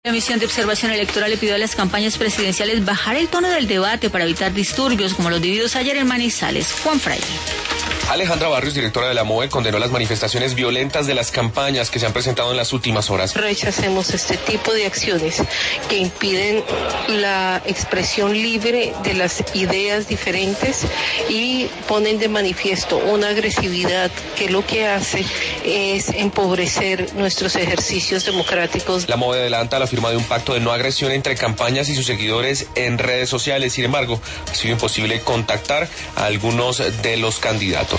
La misión de observación electoral le pidió a las campañas presidenciales bajar el tono del debate para evitar disturbios como los vividos ayer en Manizales. Juan Fraile. Alejandra Barrios, directora de la MOE, condenó las manifestaciones violentas de las campañas que se han presentado en las últimas horas. Rechacemos este tipo de acciones que impiden la expresión libre de las ideas diferentes y ponen de manifiesto una agresividad que lo que hace es empobrecer nuestros ejercicios democráticos. La MOE adelanta la firma de un pacto de no agresión entre campañas y sus seguidores en redes sociales. Sin embargo, ha sido imposible contactar a algunos de los candidatos.